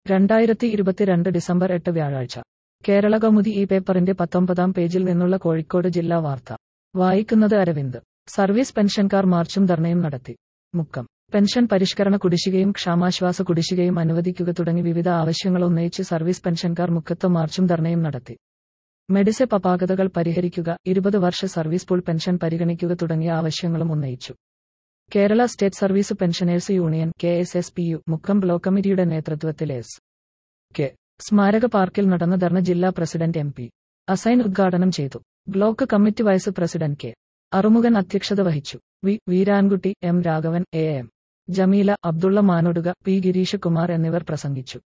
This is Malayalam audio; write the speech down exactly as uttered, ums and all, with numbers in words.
രണ്ടായിരത്തി ഇരുപത്തിരണ്ട് ഡിസംബർ എട്ട് വ്യാഴാഴ്ച കേരള കൗമുദി ഈ പേപ്പറിന്റെ പത്തൊമ്പതാം പേജിൽ നിന്നുള്ള കോഴിക്കോട് ജില്ലാ വാർത്ത വായിക്കുന്നത് അരവിന്ദ്. സർവീസ് പെൻഷൻകാർ മാർച്ചും ധർണയും നടത്തി. മുക്കം. പെൻഷൻ പരിഷ്കരണ കുടിശ്ശികയും ക്ഷാമാശ്വാസ കുടിശ്ശികയും അനുവദിക്കുക തുടങ്ങി വിവിധ ആവശ്യങ്ങൾ ഉന്നയിച്ച് സർവീസ് പെൻഷൻകാർ മുക്കത്ത് മാർച്ചും ധർണയും നടത്തി. മെഡിസെപ് അപാകതകൾ പരിഹരിക്കുക, ഇരുപത് വർഷ സർവീസ് പൂൾ പെൻഷൻ പരിഗണിക്കുക തുടങ്ങിയ ആവശ്യങ്ങളും ഉന്നയിച്ചു. Kerala state service pensioners union K S S P U Mukkam block കമ്മിറ്റിയുടെ നേതൃത്വത്തിൽ എസ് കെ സ്മാരക പാർക്കിൽ നടന്ന ധർണ ജില്ലാ പ്രസിഡന്റ് എം പി അസൈൻ ഉദ്ഘാടനം ചെയ്തു. Block committee vice president K Arumughan അധ്യക്ഷത വഹിച്ചു. V Veerankutty, M Raghavan, A M Jameela, Abdulla Manoduka, P Girish Kumar എന്നിവർ പ്രസംഗിച്ചു.